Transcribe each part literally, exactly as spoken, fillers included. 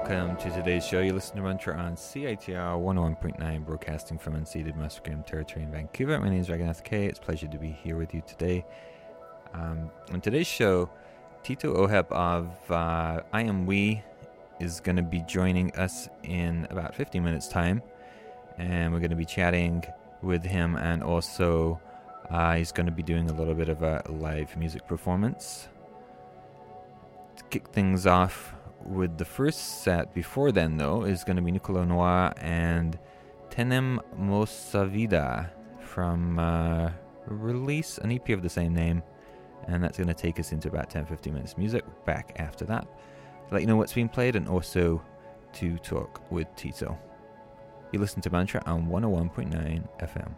welcome to today's show. You listen to Mantra on C I T R one oh one point nine, broadcasting from unceded Musqueam territory in Vancouver. My name is Raghunath K. It's a pleasure to be here with you today. Um, on today's show, Tito Oheb of uh, I Am We is going to be joining us in about fifteen minutes' time, and we're going to be chatting with him, and also uh, he's going to be doing a little bit of a live music performance. To kick things off with the first set before then, though, is going to be Nicolas Noir and Tenem Mosavida from uh, release an E P of the same name, and that's going to take us into about ten to fifteen minutes music. Back after that to let you know what's being played and also to talk with Tito. You listen to Mantra on one oh one point nine F M.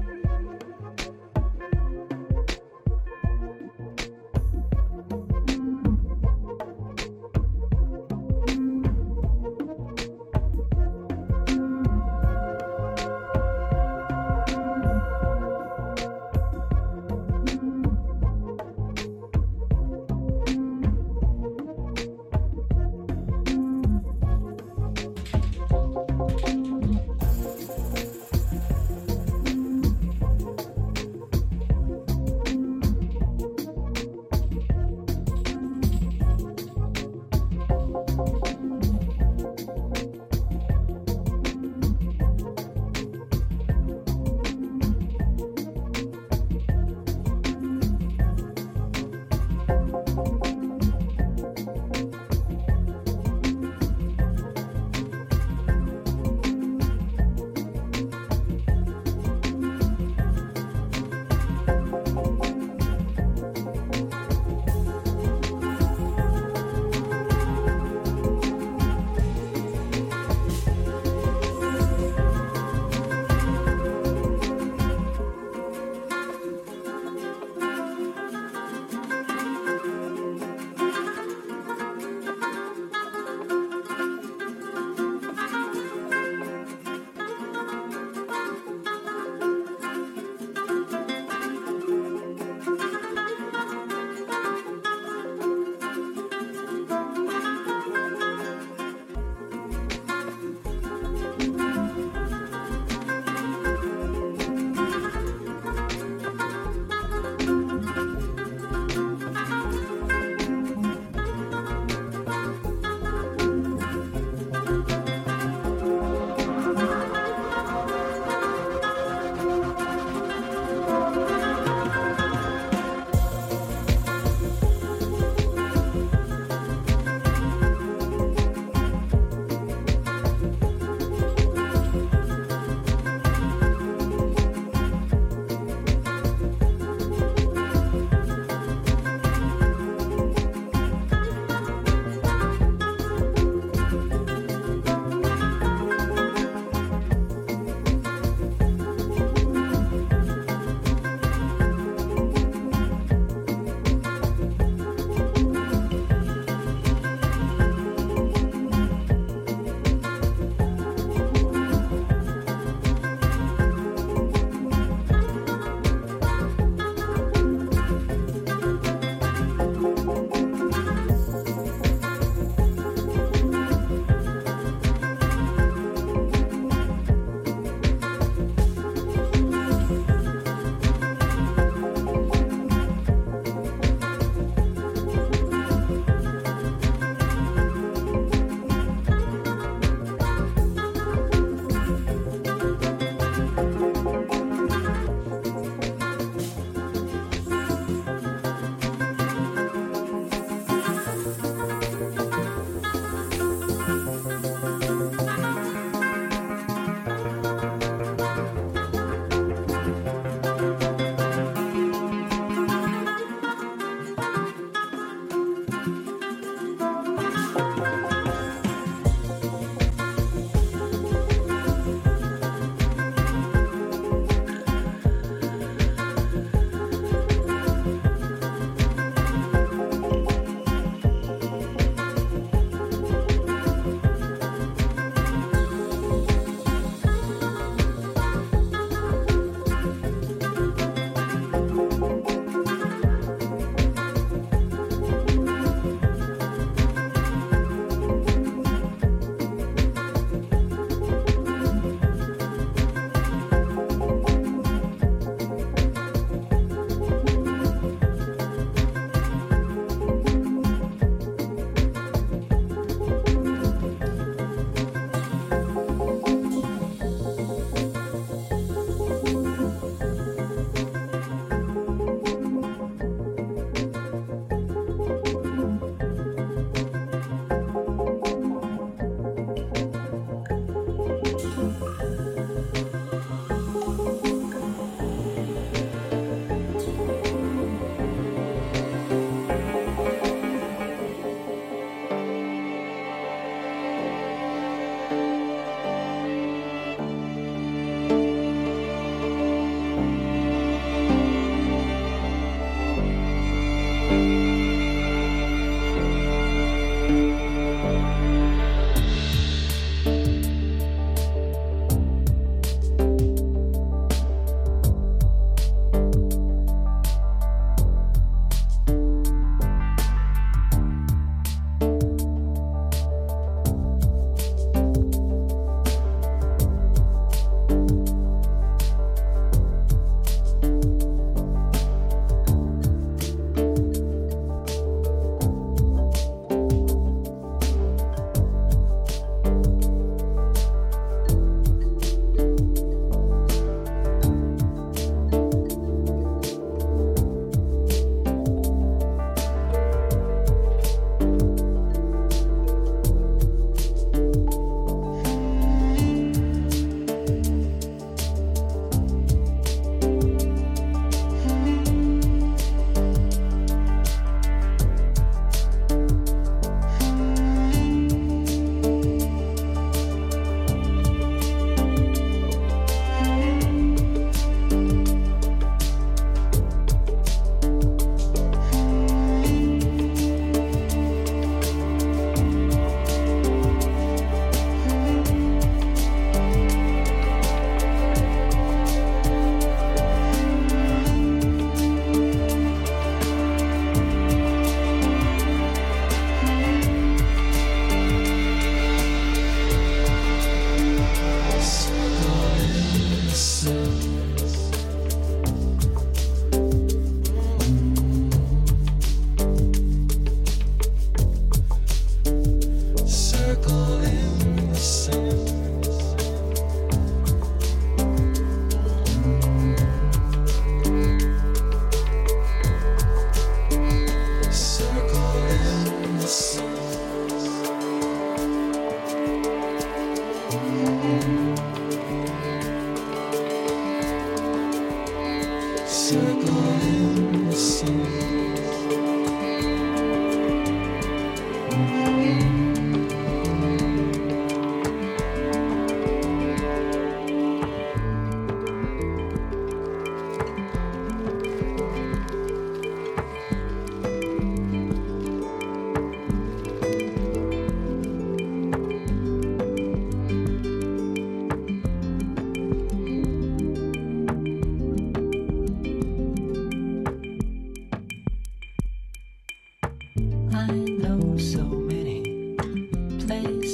Thank you.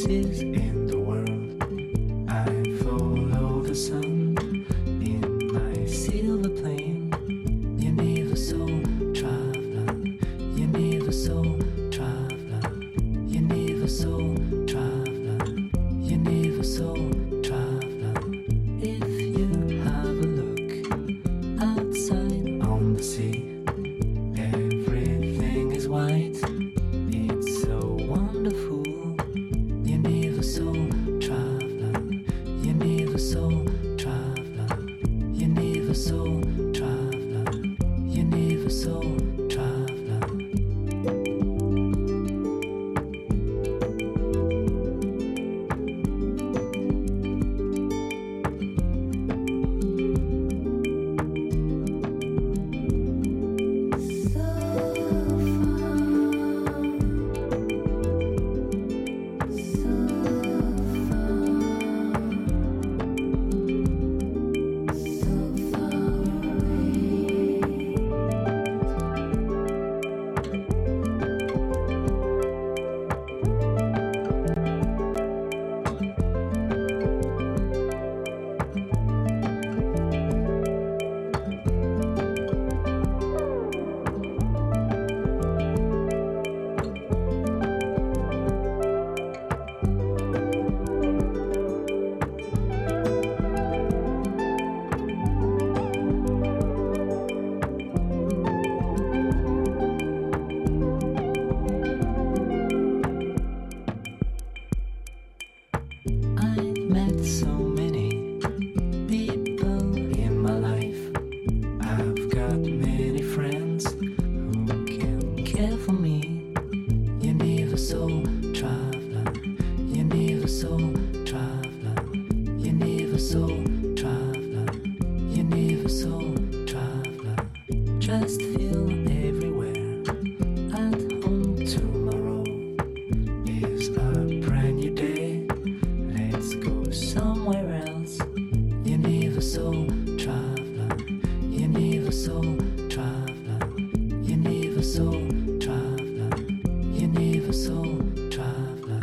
places in the world. I follow the sun in my silver plane. Universal traveler, universal traveler, universal traveler, universal traveler. If you have a look outside on the sea, everything is white. It's so wonderful. Universal traveler, universal traveler, universal traveler, universal traveler. I've met so many people in my life. I've got many friends who can care for me. Universal traveler, universal traveler, universal traveler, universal traveler. Just feel everywhere at home. Tomorrow is a brand new day. Let's go somewhere else. Universal traveler, universal traveler, universal traveler, universal traveler.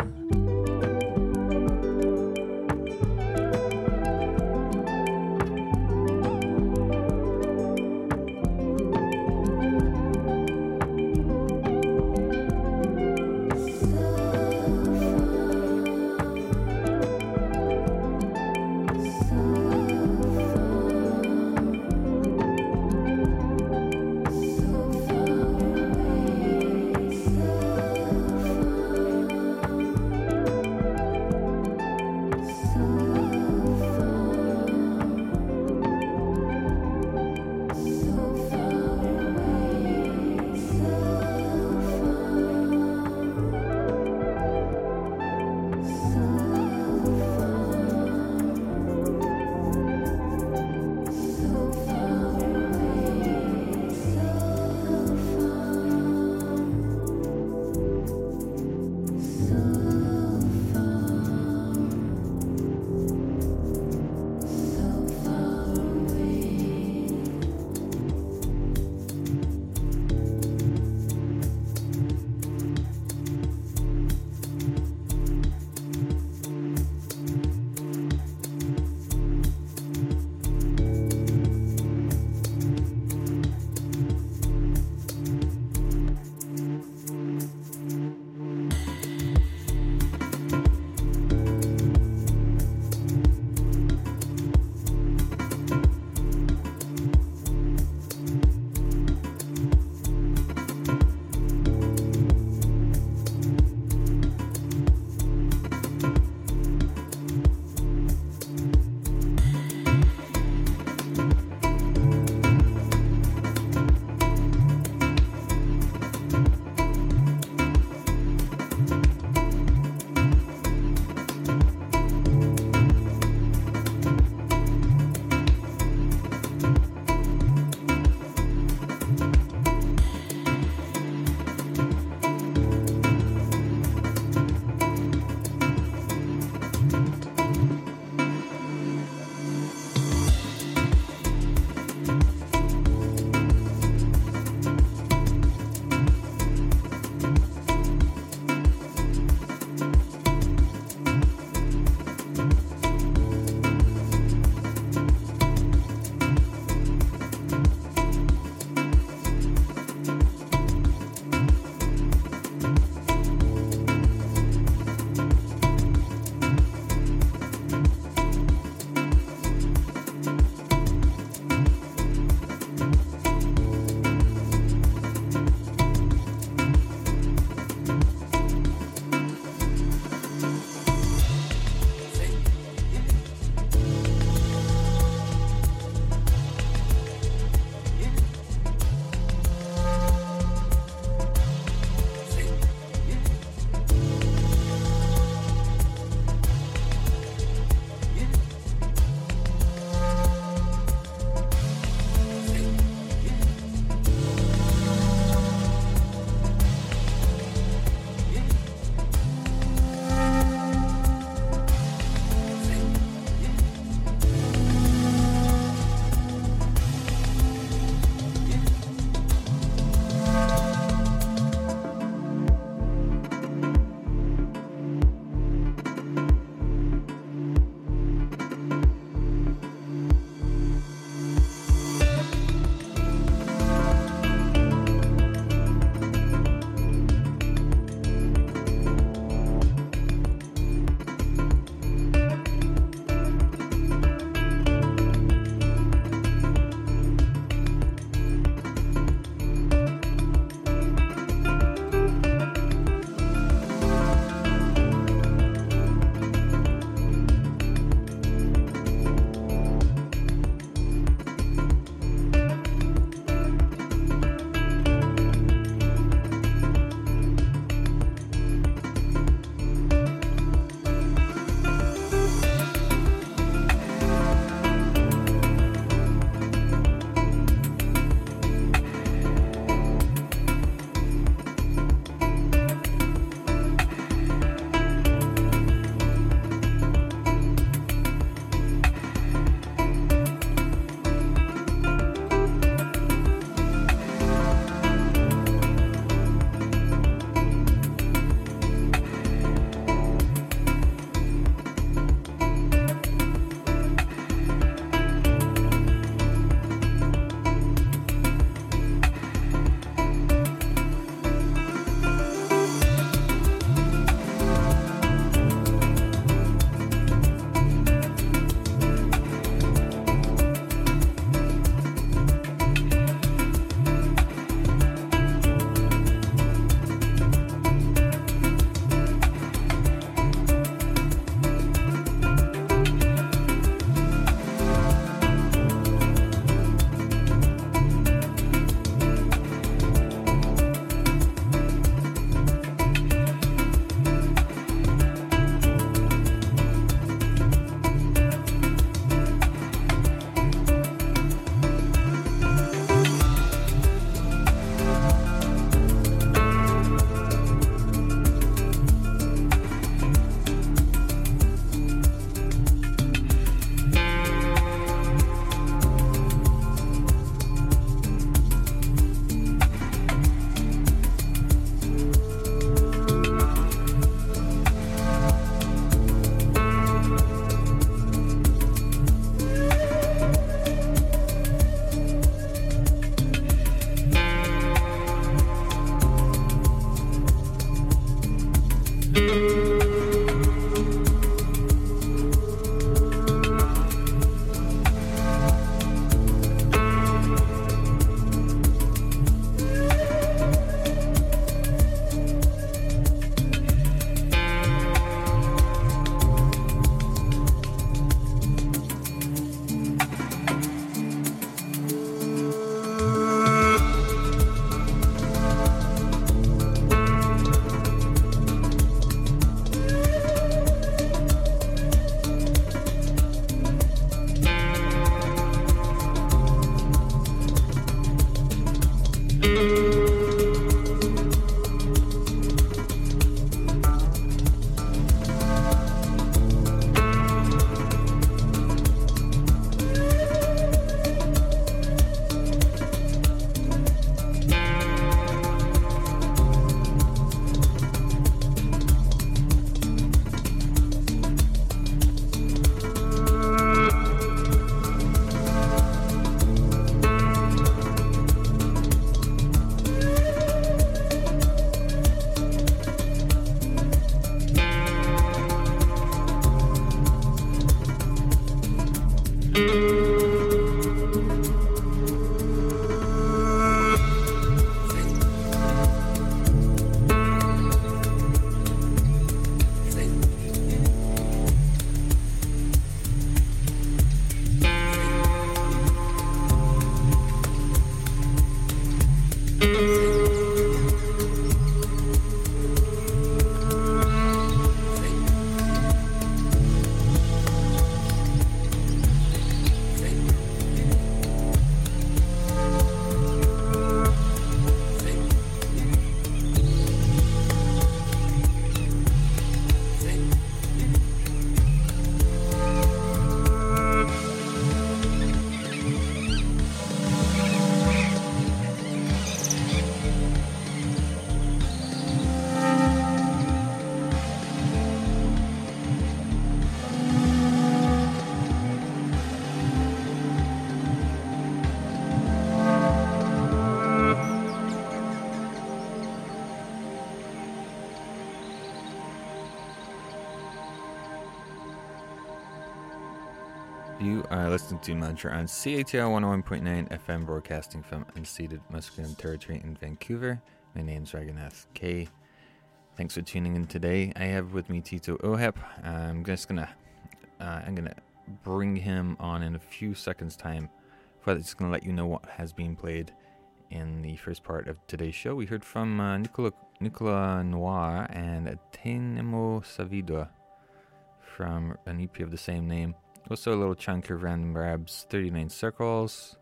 You are listening to Mantra on C A T R one oh one point nine F M, broadcasting from unceded Musqueam territory in Vancouver. My name's Raghunath K. Thanks for tuning in today. I have with me Tito Ohep. I'm just gonna, uh, I'm gonna bring him on in a few seconds' time. But it's gonna let you know what has been played in the first part of today's show. We heard from uh, Nicola, Nicola Noir and Tenemo Savidua from an E P of the same name. Also a little chunk of Random Grabs, thirty-nine Circles.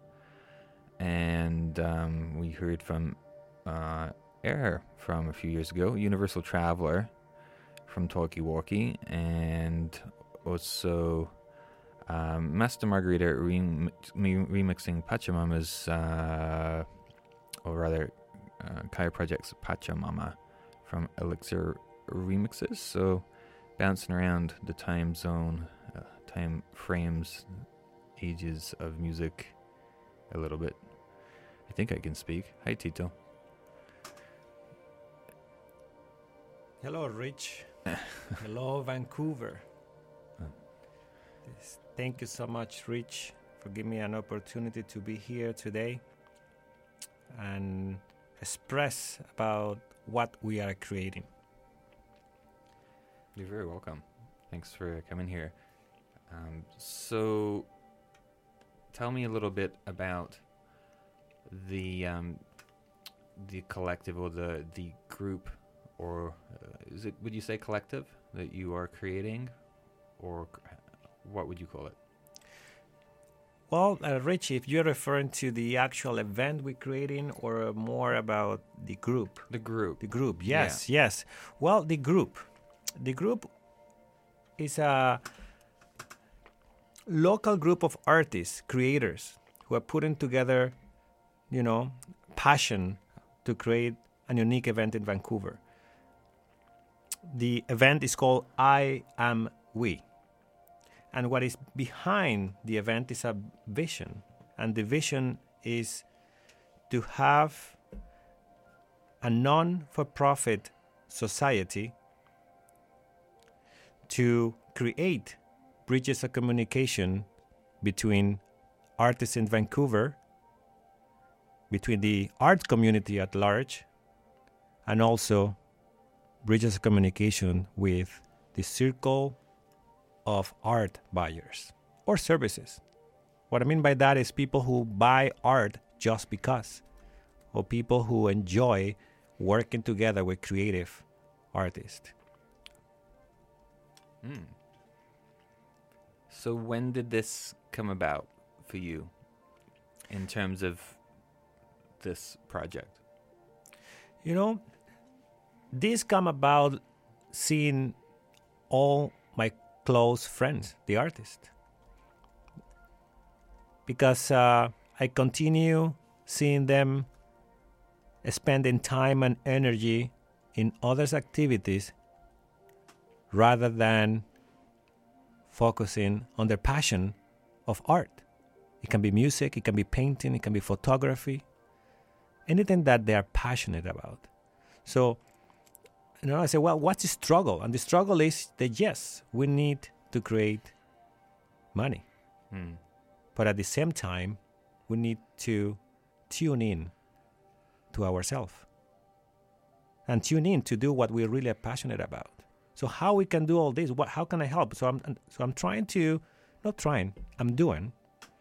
And um, we heard from uh, Air from a few years ago, Universal Traveler from Talkie Walkie. And also um, Master Margarita rem- remixing Pachamama's, uh, or rather uh, Kaya Project's Pachamama from Elixir Remixes. So bouncing around the time zone, uh, time frames, ages of music a little bit. I think I can speak. Hi, Tito. Hello, Rich. Hello, Vancouver. Oh. Yes, thank you so much, Rich, for giving me an opportunity to be here today and express about what we are creating. You're very welcome. Thanks for coming here. Um, so, tell me a little bit about the um, the collective or the the group, or uh, is it? Would you say collective that you are creating, or what would you call it? Well, uh, Richie, if you're referring to the actual event we're creating, or more about the group, The group. the group, yes, yes. Well, the group, the group is a local group of artists, creators, who are putting together, you know, passion to create a unique event in Vancouver. The event is called I Am We. And what is behind the event is a vision. And the vision is to have a non-for-profit society to create bridges of communication between artists in Vancouver, between the art community at large, and also bridges of communication with the circle of art buyers or services. What I mean by that is people who buy art just because, or people who enjoy working together with creative artists. Mm. So when did this come about for you in terms of this project? You know, this come about seeing all my close friends, the artists. Because uh, I continue seeing them spending time and energy in others' activities rather than focusing on their passion of art. It can be music, it can be painting, it can be photography, anything that they are passionate about. So, you know, I say, well, what's the struggle? And the struggle is that, yes, we need to create money. Mm. But at the same time, we need to tune in to ourselves and tune in to do what we're really passionate about. So how we can do all this? What? How can I help? So I'm so I'm trying to, not trying, I'm doing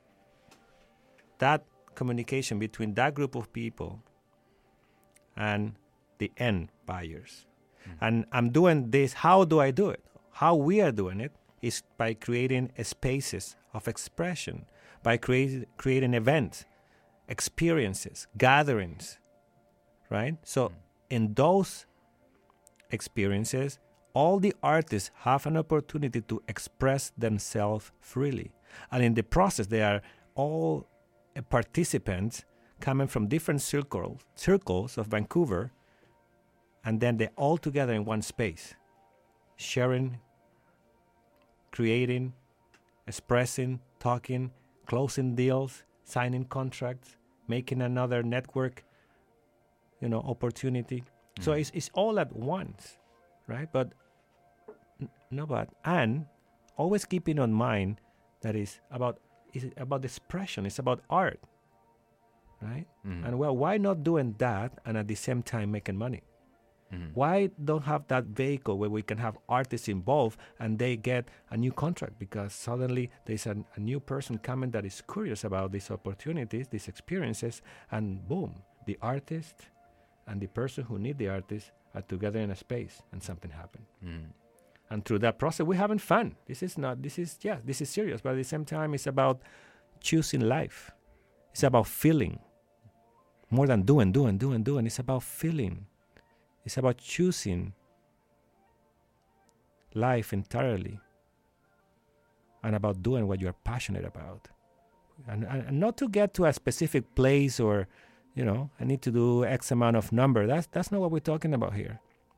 that communication between that group of people and the end buyers. Mm. And I'm doing this. How do I do it? How we are doing it is by creating spaces of expression, by create, creating events, experiences, gatherings, right? So mm. in those experiences, all the artists have an opportunity to express themselves freely. And in the process, they are all uh, participants coming from different circles, circles of Vancouver, and then they're all together in one space, sharing, creating, expressing, talking, closing deals, signing contracts, making another network, you know, opportunity. Mm. So it's it's all at once, right? But n- no, but and always keeping on mind that is about is about expression. It's about art, right? Mm. And well, why not doing that and at the same time making money? Mm. Why don't have that vehicle where we can have artists involved and they get a new contract because suddenly there's a, a new person coming that is curious about these opportunities, these experiences, and boom, the artist and the person who need the artist are together in a space and something happened. Mm. And through that process, we're having fun. This is not, this is, yeah, this is serious, but at the same time, it's about choosing life. It's about feeling. More than doing, doing, doing, doing. It's about feeling. It's about choosing life entirely and about doing what you're passionate about. And, and, and not to get to a specific place or, you know, I need to do X amount of number. That's, that's not what we're talking about here.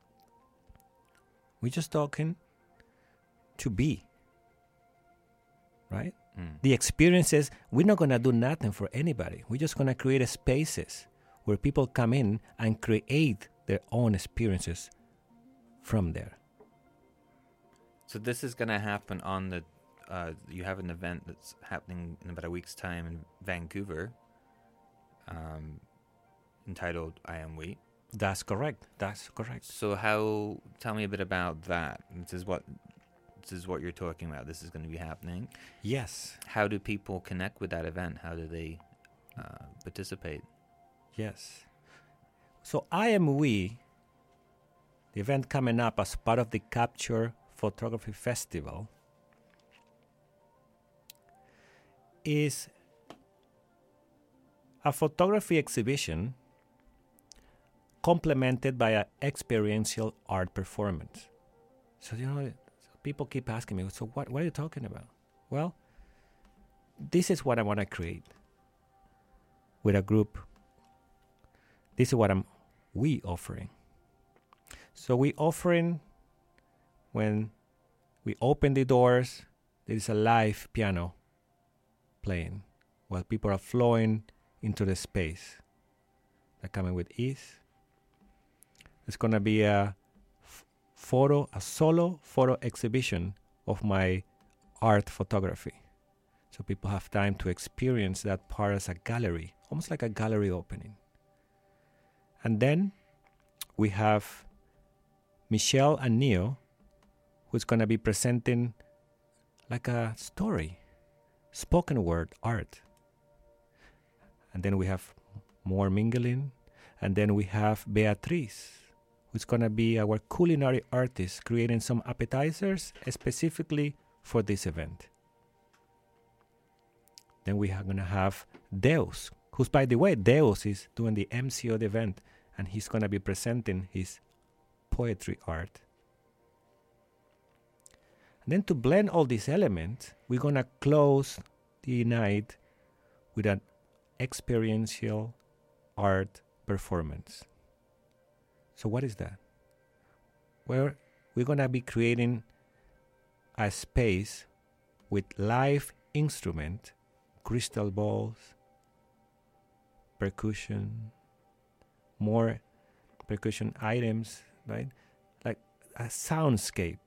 We're just talking to be, right? Mm. The experiences, we're not going to do nothing for anybody. We're just going to create spaces where people come in and create their own experiences from there. So this is going to happen on the, uh, you have an event that's happening in about a week's time in Vancouver, um, entitled I Am We. That's correct. That's correct. So how, tell me a bit about that. This is what, this is what you're talking about. This is going to be happening. Yes. How do people connect with that event? How do they uh, participate? Yes. So I Am We, the event coming up as part of the Capture Photography Festival, is a photography exhibition complemented by an experiential art performance. So, you know, people keep asking me, so what, what are you talking about? Well, this is what I want to create with a group. This is what I'm we offering. So we offering, when we open the doors, there is a live piano playing while people are flowing into the space. They're coming with ease. There's going to be a f- photo, a solo photo exhibition of my art photography. So people have time to experience that part as a gallery, almost like a gallery opening. And then we have Michelle and Neo, who's going to be presenting like a story, spoken word art. And then we have more mingling. And then we have Beatriz, who's going to be our culinary artist, creating some appetizers specifically for this event. Then we are going to have Deus, who's, by the way, Deus is doing the M C of the event, and he's going to be presenting his poetry art. And then to blend all these elements, we're going to close the night with an experiential art performance. So what is that? Well, we're going to be creating a space with live instrument, crystal balls, percussion, more percussion items, right? Like a soundscape.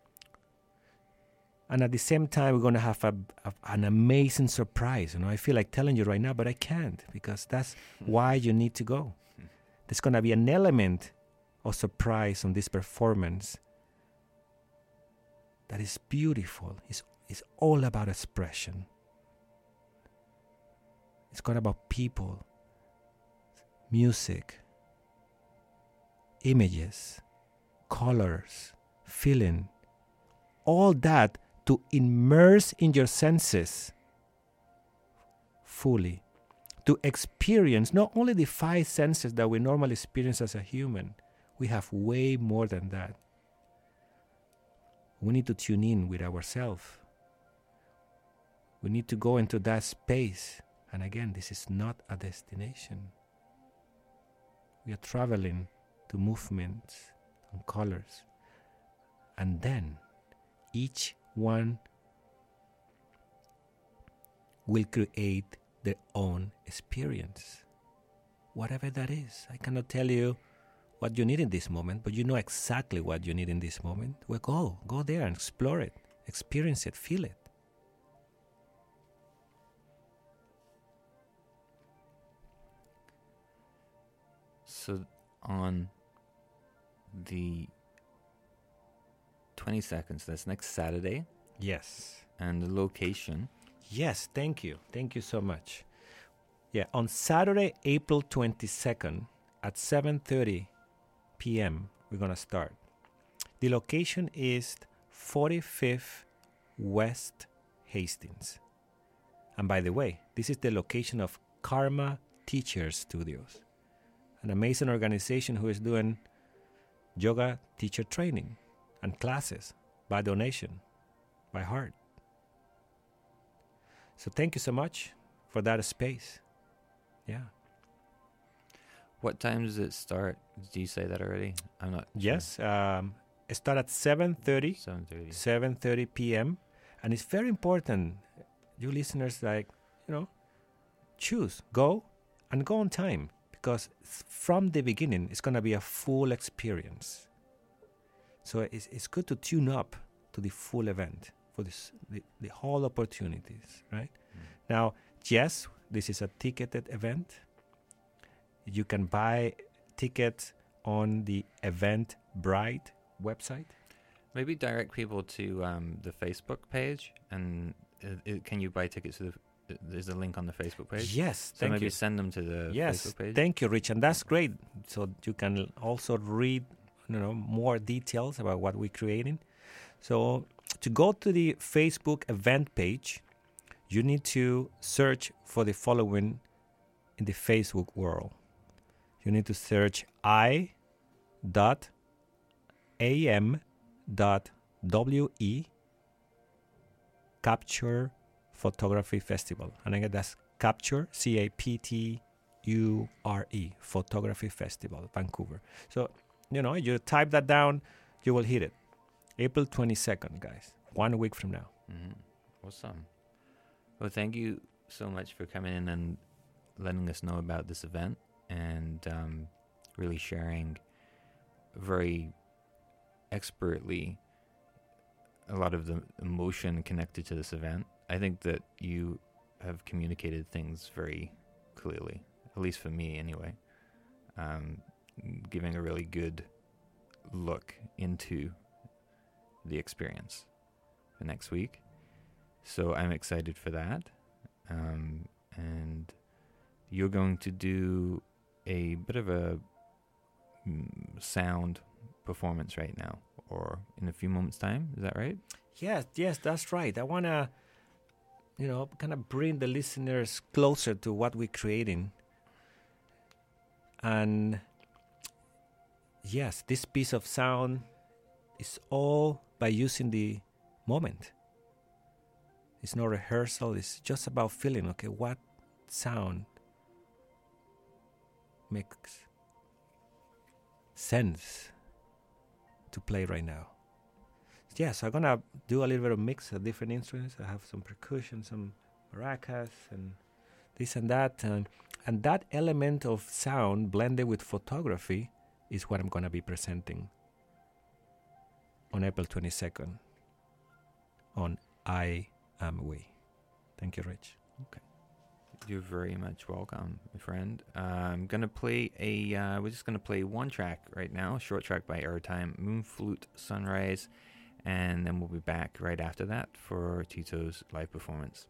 And at the same time, we're going to have a, a, an amazing surprise. You know, I feel like telling you right now, but I can't, because that's why you need to go. There's going to be an element of surprise on this performance that is beautiful. It's, it's all about expression. It's got about people, music, images, colors, feeling, all that to immerse in your senses fully, to experience not only the five senses that we normally experience as a human. We have way more than that. We need to tune in with ourselves. We need to go into that space. And again, this is not a destination. We are traveling to movements and colors. And then each one will create their own experience. Whatever that is. I cannot tell you what you need in this moment, but you know exactly what you need in this moment. Well, go. Go there and explore it. Experience it. Feel it. So on the twenty-second, so that's next Saturday. Yes. And the location. Yes, thank you. Thank you so much. Yeah, on Saturday, April twenty-second at seven thirty p.m., we're going to start. The location is forty-fifth West Hastings. And by the way, this is the location of Karma Teacher Studios, an amazing organization who is doing yoga teacher training and classes by donation, by heart. So thank you so much for that space. Yeah. What time does it start? Did you say that already? I'm not sure. Yes. Um, it starts at seven thirty. seven thirty. seven thirty p.m. And it's very important, you listeners, like, you know, choose, go, and go on time. Because from the beginning, it's going to be a full experience. So it's, it's good to tune up to the full event for this, the, the whole opportunities, right? Mm. Now, yes, this is a ticketed event. You can buy tickets on the Eventbrite website. Maybe direct people to um, the Facebook page, and uh, it, can you buy tickets to the there's a link on the Facebook page? Yes, so thank maybe you. send them to the yes, Facebook page. Thank you, Rich, and that's great. So you can also read, you know, more details about what we're creating. So to go to the Facebook event page, you need to search for the following in the Facebook world. You need to search I dot A M dot W E Capture Photography Festival. And again, that's Capture, C A P T U R E, Photography Festival, Vancouver. So, you know, you type that down, you will hit it. April twenty-second, guys, one week from now. Mm-hmm. Awesome. Well, thank you so much for coming in and letting us know about this event, and um, really sharing very expertly a lot of the emotion connected to this event. I think that you have communicated things very clearly, at least for me anyway, um, giving a really good look into the experience for next week. So I'm excited for that. Um, and you're going to do a bit of a mm, sound performance right now, or in a few moments' time. Is that right? Yes, yes, that's right. I want to, you know, kind of bring the listeners closer to what we're creating. And yes, this piece of sound is all by using the moment. It's no rehearsal. It's just about feeling, okay, what sound makes sense to play right now. Yeah, so I'm going to do a little bit of mix of different instruments. I have some percussion, some maracas, and this and that. And, and that element of sound blended with photography is what I'm going to be presenting on April twenty-second on I Am We. Thank you, Rich. Okay. You're very much welcome, my friend. Uh, I'm going to play a, uh, we're just going to play one track right now, a short track by Airtime, Moon Flute Sunrise, and then we'll be back right after that for Tito's live performance.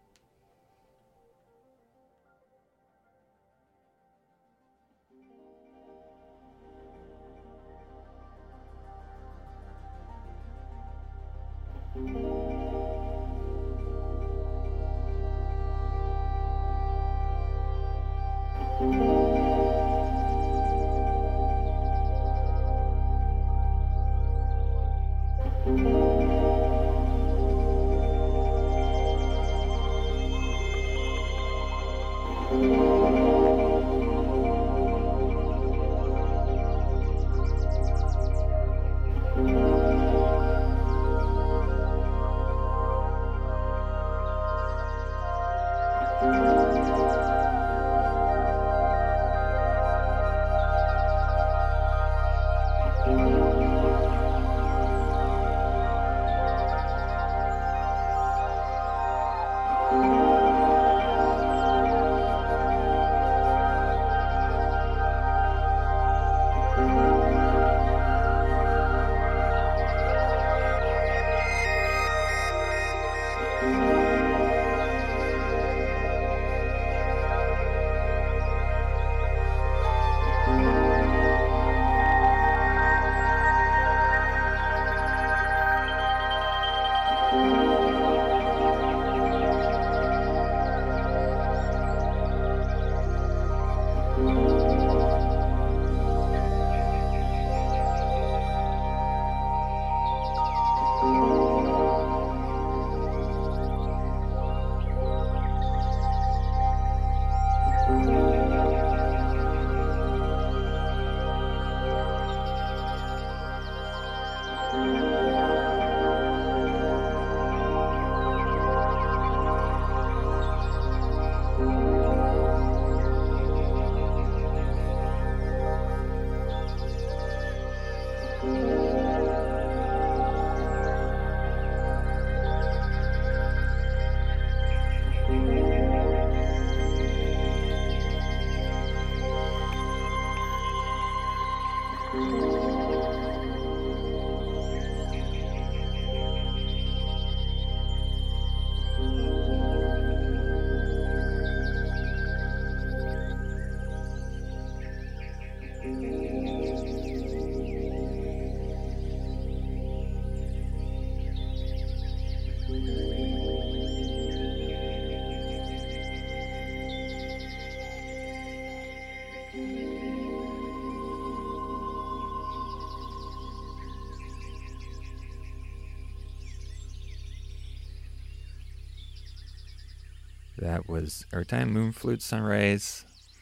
That was Airtime, Moon Flute Sunrise.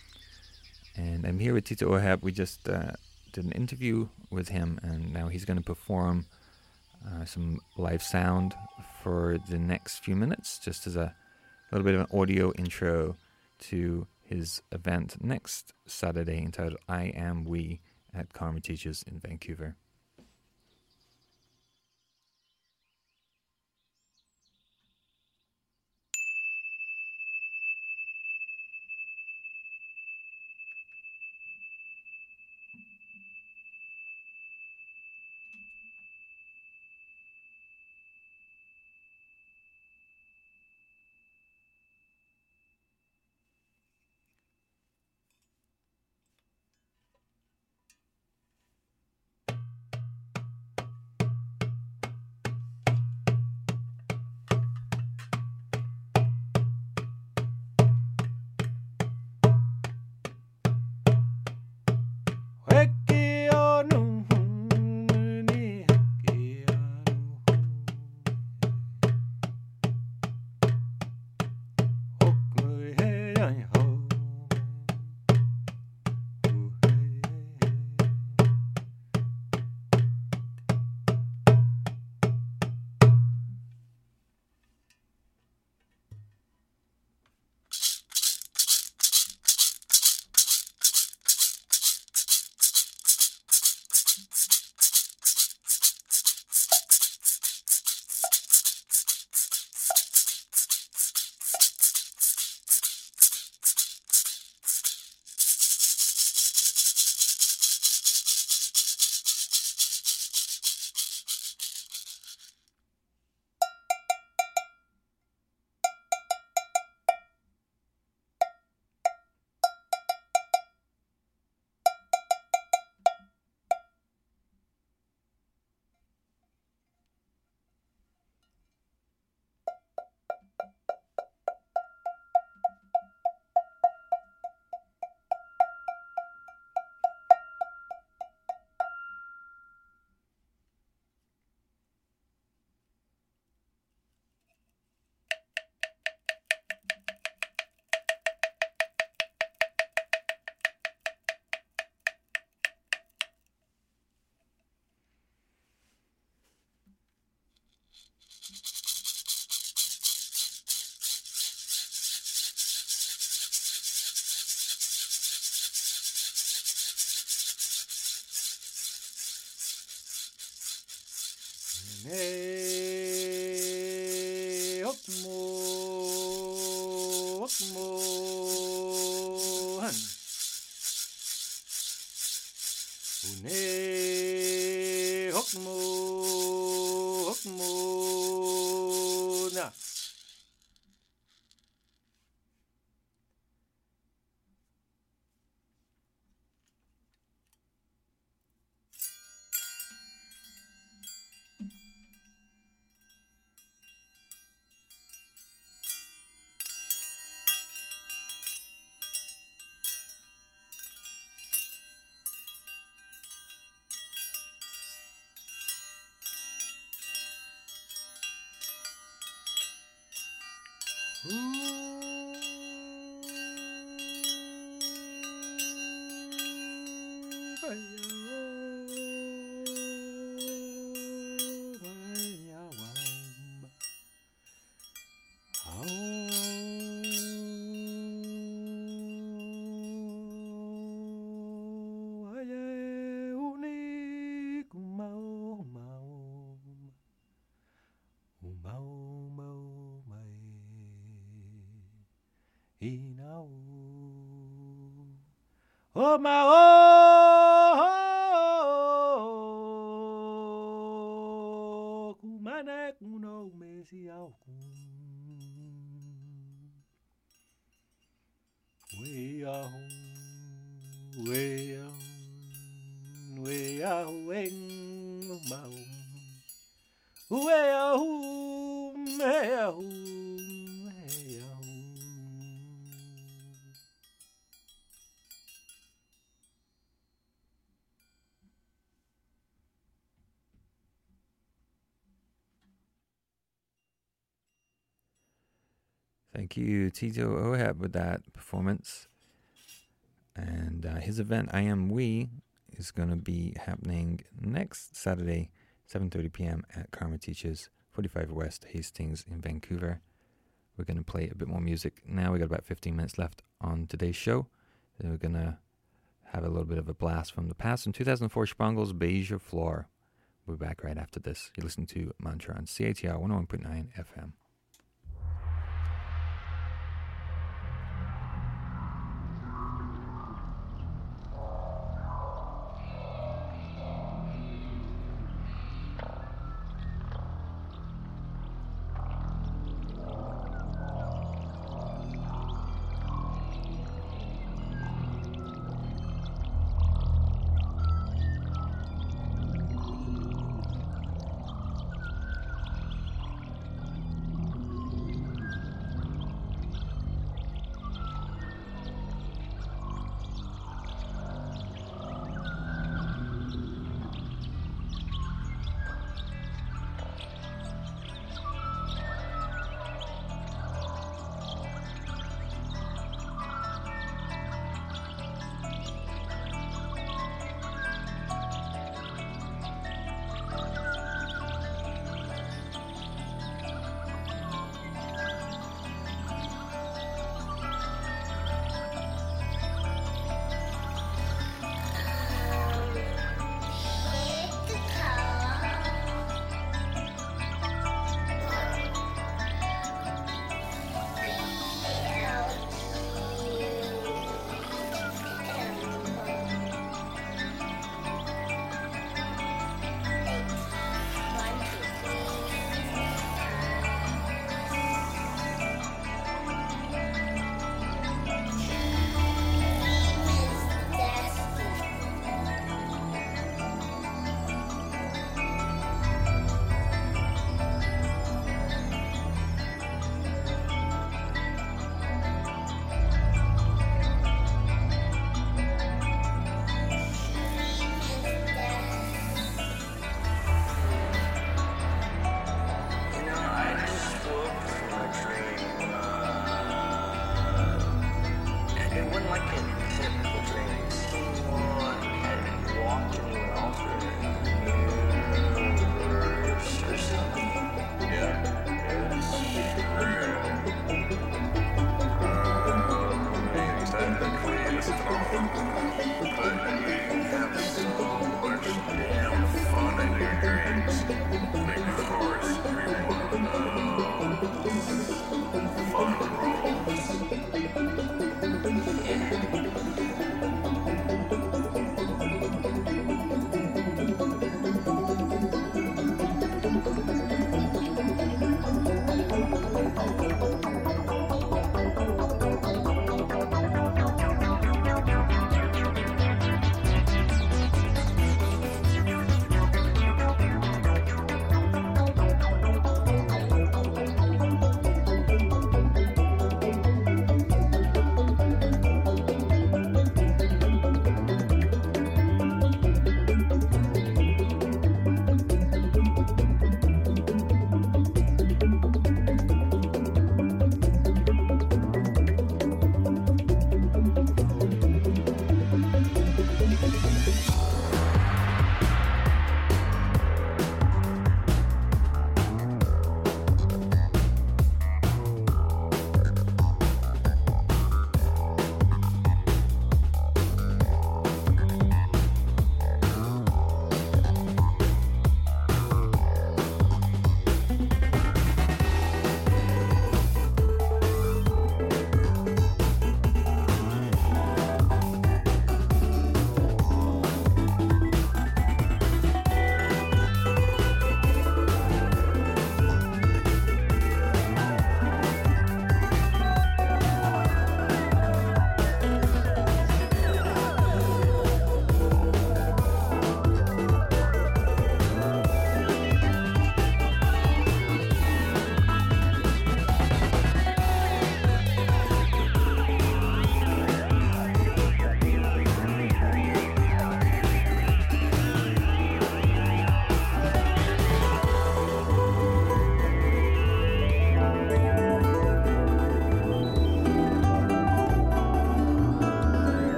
And I'm here with Tito Oheb. We just uh, did an interview with him, and now he's going to perform uh, some live sound for the next few minutes, just as a little bit of an audio intro to his event next Saturday entitled I Am We at Karma Teaches in Vancouver. Une hokmo hokmo han. Une hokmo hokmo na. Oh my oh, kumane kuno mesi au kum. We are we are we are wing mau. We are we are we are. Thank you, Tito Oheb, with that performance. And uh, his event, I Am We, is going to be happening next Saturday, seven thirty p.m. at Karma Teaches, forty-five West Hastings in Vancouver. We're going to play a bit more music now. We got about fifteen minutes left on today's show. And we're going to have a little bit of a blast from the past. In two thousand four, Spangles, Beige Floor. We'll be back right after this. You're listening to Mantra on C I T R one oh one point nine F M.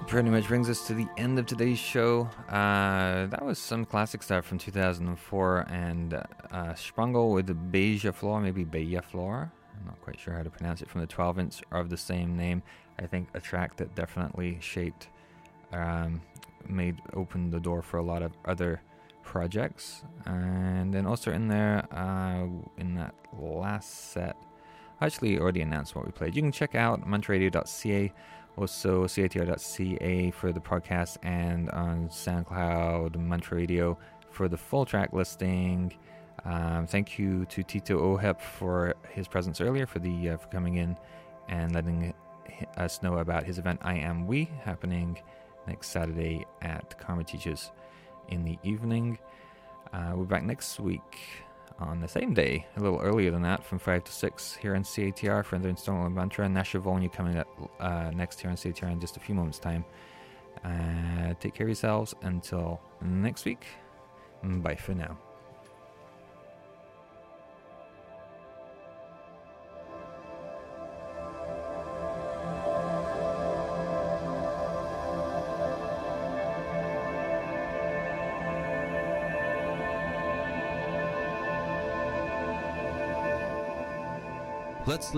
pretty much brings us to the end of today's show. Uh, that was some classic stuff from two thousand four, and uh, Sprungel with the Beija Flor, maybe Beija Flor. I'm not quite sure how to pronounce it, from the twelve inch of the same name. I think a track that definitely shaped, um, made, opened the door for a lot of other projects. And then also in there, uh, in that last set, I actually already announced what we played. You can check out mantra radio dot c a, also c a t r dot c a for the podcast, and on SoundCloud, Mantra Radio for the full track listing. Um, thank you to Tito Ohep for his presence earlier, for the uh, for coming in and letting us know about his event I Am We, happening next Saturday at Karma Teaches in the evening. Uh, we're back next week on the same day, a little earlier than that, from five to six here on C A T R for another installment of Mantra. Nasha Volney coming up uh, next here on C A T R in just a few moments' time. Uh, take care of yourselves until next week. Bye for now. Let's